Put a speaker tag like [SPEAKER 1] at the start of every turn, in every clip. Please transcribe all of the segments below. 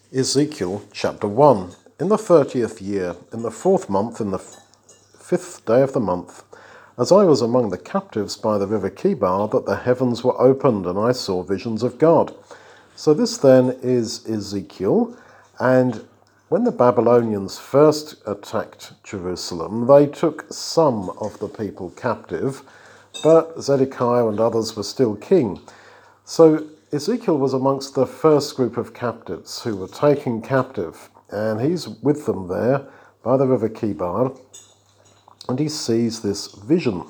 [SPEAKER 1] Ezekiel chapter 1. In the 30th year, in the 4th month, in the 5th day of the month, as I was among the captives by the river Chebar, that the heavens were opened, and I saw visions of God. So this then is Ezekiel, and when the Babylonians first attacked Jerusalem, they took some of the people captive, but Zedekiah and others were still king. So Ezekiel was amongst the first group of captives who were taken captive, and he's with them there by the river Chebar, and he sees this vision.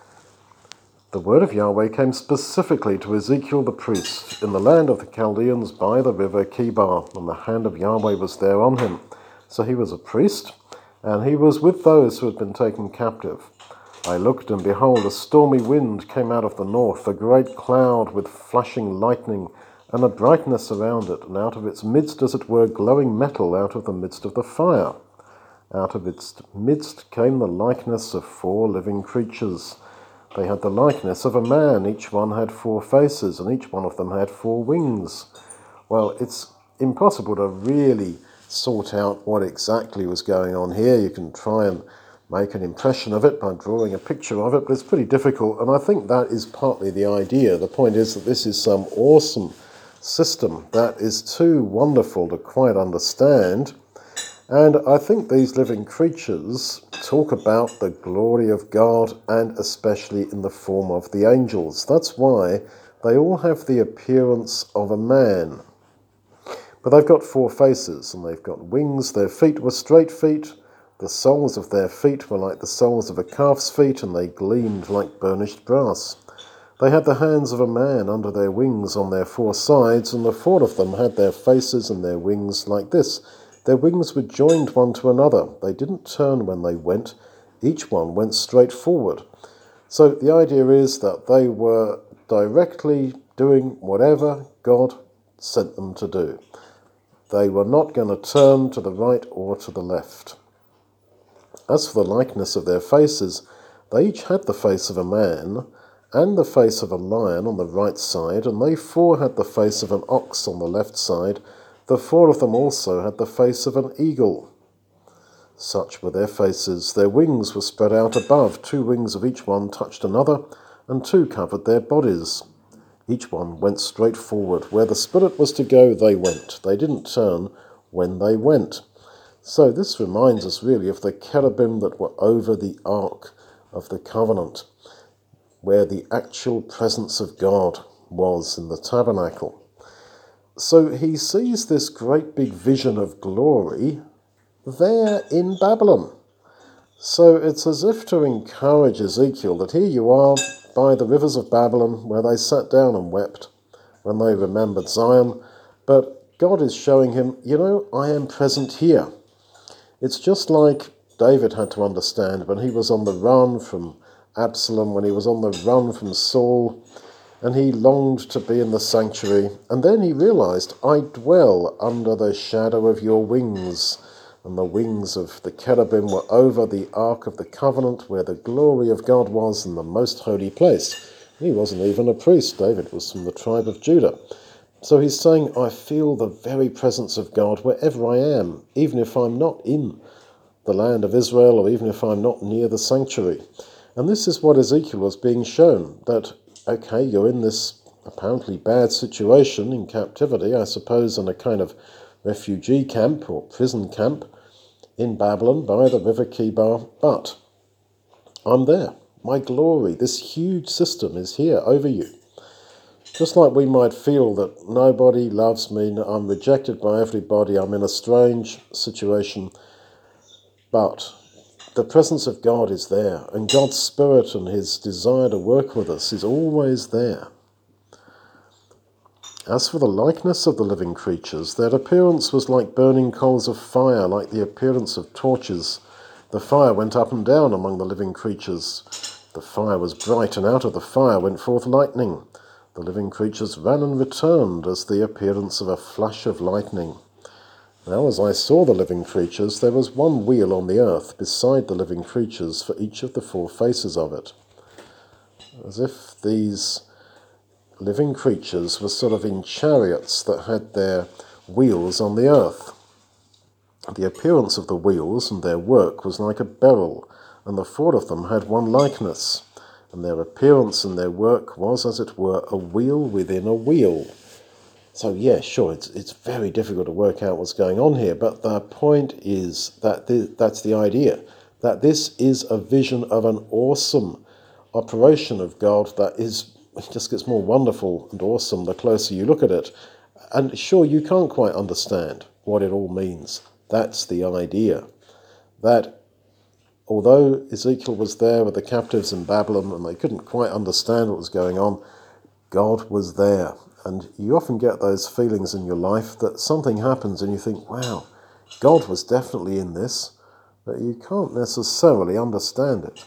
[SPEAKER 1] The word of Yahweh came specifically to Ezekiel the priest in the land of the Chaldeans by the river Chebar, and the hand of Yahweh was there on him. So he was a priest, and he was with those who had been taken captive. I looked, and behold, a stormy wind came out of the north, a great cloud with flashing lightning, and a brightness around it, and out of its midst, as it were, glowing metal out of the midst of the fire. Out of its midst came the likeness of 4 living creatures. They had the likeness of a man. Each one had 4 faces, and each one of them had 4 wings. Well, it's impossible to really sort out what exactly was going on here. You can try and make an impression of it by drawing a picture of it, but it's pretty difficult, and I think that is partly the idea. The point is that this is some awesome system that is too wonderful to quite understand, and I think these living creatures talk about the glory of God, and especially in the form of the angels. That's why they all have the appearance of a man. But they've got 4 faces, and they've got wings. Their feet were straight feet. The soles of their feet were like the soles of a calf's feet, and they gleamed like burnished brass. They had the hands of a man under their wings on their 4 sides, and the 4 of them had their faces and their wings like this. Their wings were joined one to another. They didn't turn when they went. Each one went straight forward. So the idea is that they were directly doing whatever God sent them to do. They were not going to turn to the right or to the left. As for the likeness of their faces, they each had the face of a man and the face of a lion on the right side, and they 4 had the face of an ox on the left side. The 4 of them also had the face of an eagle. Such were their faces. Their wings were spread out above. 2 wings of each one touched another, and 2 covered their bodies. Each one went straight forward. Where the Spirit was to go, they went. They didn't turn when they went. So this reminds us really of the cherubim that were over the Ark of the Covenant, where the actual presence of God was in the tabernacle. So he sees this great big vision of glory there in Babylon. So it's as if to encourage Ezekiel that here you are by the rivers of Babylon, where they sat down and wept when they remembered Zion, but God is showing him, I am present here. It's just like David had to understand when he was on the run from Absalom, when he was on the run from Saul, and he longed to be in the sanctuary. And then he realized, I dwell under the shadow of your wings. And the wings of the cherubim were over the Ark of the Covenant, where the glory of God was in the most holy place. He wasn't even a priest. David was from the tribe of Judah. So he's saying, I feel the very presence of God wherever I am, even if I'm not in the land of Israel, or even if I'm not near the sanctuary. And this is what Ezekiel was being shown, that, okay, you're in this apparently bad situation in captivity, I suppose in a kind of refugee camp or prison camp in Babylon by the river Chebar, but I'm there. My glory, this huge system is here over you. Just like we might feel that nobody loves me, I'm rejected by everybody, I'm in a strange situation, but the presence of God is there, and God's Spirit and his desire to work with us is always there. As for the likeness of the living creatures, their appearance was like burning coals of fire, like the appearance of torches. The fire went up and down among the living creatures. The fire was bright, and out of the fire went forth lightning. The living creatures ran and returned as the appearance of a flash of lightning. Now as I saw the living creatures, there was one wheel on the earth beside the living creatures for each of the 4 faces of it. As if these living creatures were sort of in chariots that had their wheels on the earth. The appearance of the wheels and their work was like a beryl, and the four of them had one likeness, and their appearance and their work was, as it were, a wheel within a wheel. So yeah, sure, it's very difficult to work out what's going on here, but the point is that that's the idea, that this is a vision of an awesome operation of God that it just gets more wonderful and awesome the closer you look at it. And sure, you can't quite understand what it all means. That's the idea, that although Ezekiel was there with the captives in Babylon and they couldn't quite understand what was going on, God was there. And you often get those feelings in your life that something happens and you think, wow, God was definitely in this, but you can't necessarily understand it.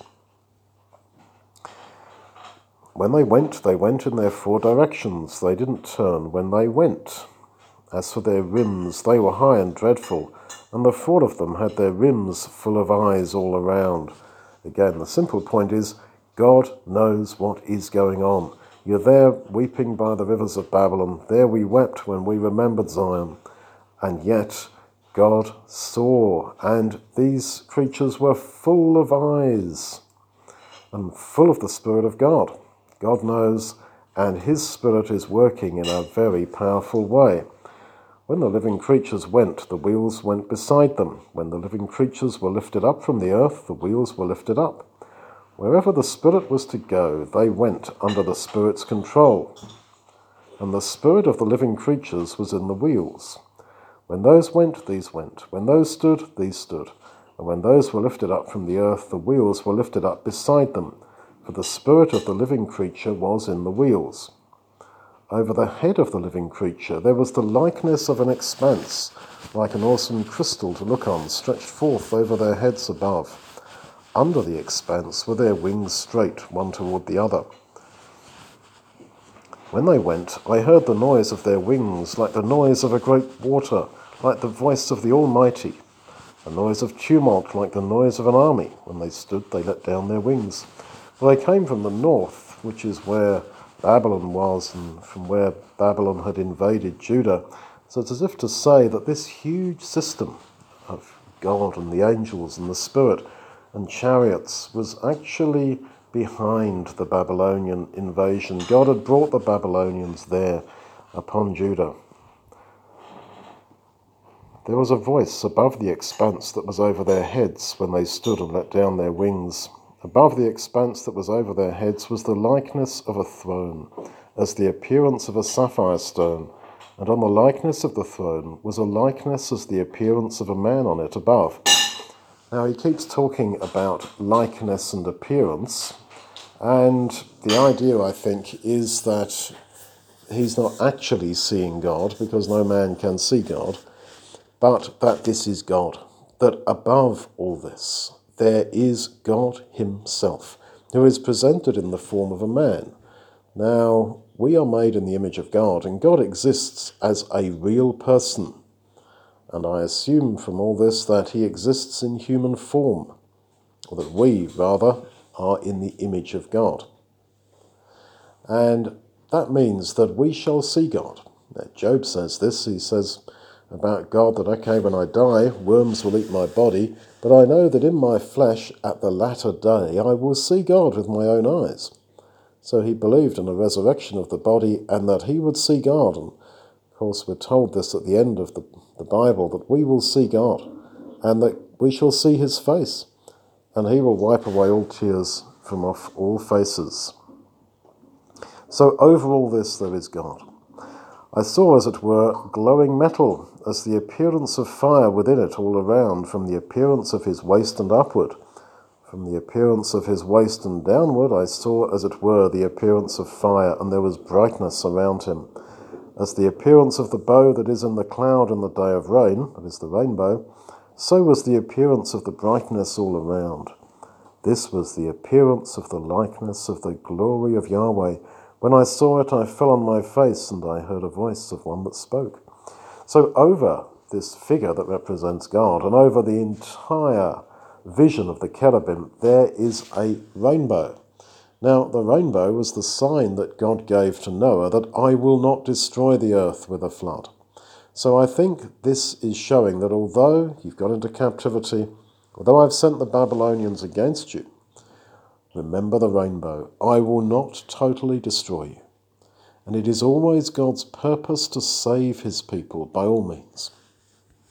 [SPEAKER 1] When they went in their four directions. They didn't turn when they went. As for their rims, they were high and dreadful, and the four of them had their rims full of eyes all around. Again, the simple point is, God knows what is going on. You're there weeping by the rivers of Babylon. There we wept when we remembered Zion. And yet God saw, and these creatures were full of eyes and full of the Spirit of God. God knows, and his Spirit is working in a very powerful way. When the living creatures went, the wheels went beside them. When the living creatures were lifted up from the earth, the wheels were lifted up. Wherever the Spirit was to go, they went under the Spirit's control. And the spirit of the living creatures was in the wheels. When those went, these went. When those stood, these stood. And when those were lifted up from the earth, the wheels were lifted up beside them. For the spirit of the living creature was in the wheels. Over the head of the living creature there was the likeness of an expanse, like an awesome crystal to look on, stretched forth over their heads above. Under the expanse were their wings straight, one toward the other. When they went, I heard the noise of their wings, like the noise of a great water, like the voice of the Almighty, a noise of tumult, like the noise of an army. When they stood, they let down their wings. For they came from the north, which is where Babylon was, and from where Babylon had invaded Judah. So it's as if to say that this huge system of God and the angels and the Spirit and chariots was actually behind the Babylonian invasion. God had brought the Babylonians there upon Judah. There was a voice above the expanse that was over their heads when they stood and let down their wings. Above the expanse that was over their heads was the likeness of a throne, as the appearance of a sapphire stone, and on the likeness of the throne was a likeness as the appearance of a man on it above. Now he keeps talking about likeness and appearance, and the idea, I think, is that he's not actually seeing God, because no man can see God, but that this is God, that above all this there is God himself, who is presented in the form of a man. Now, we are made in the image of God, and God exists as a real person. And I assume from all this that he exists in human form, or that we, rather, are in the image of God. And that means that we shall see God. Now, Job says this. He says about God that, okay, when I die, worms will eat my body, but I know that in my flesh at the latter day I will see God with my own eyes. So he believed in a resurrection of the body and that he would see God. And of course, we're told this at the end of the Bible, that we will see God and that we shall see his face, and he will wipe away all tears from off all faces. So over all this there is God. I saw, as it were, glowing metal, as the appearance of fire within it all around, from the appearance of his waist and upward. From the appearance of his waist and downward I saw, as it were, the appearance of fire, and there was brightness around him. As the appearance of the bow that is in the cloud in the day of rain, that is the rainbow, so was the appearance of the brightness all around. This was the appearance of the likeness of the glory of Yahweh. When I saw it, I fell on my face, and I heard a voice of one that spoke. So over this figure that represents God, and over the entire vision of the cherubim, there is a rainbow. Now, the rainbow was the sign that God gave to Noah that I will not destroy the earth with a flood. So I think this is showing that although you've got into captivity, although I've sent the Babylonians against you, remember the rainbow. I will not totally destroy you. And it is always God's purpose to save his people by all means.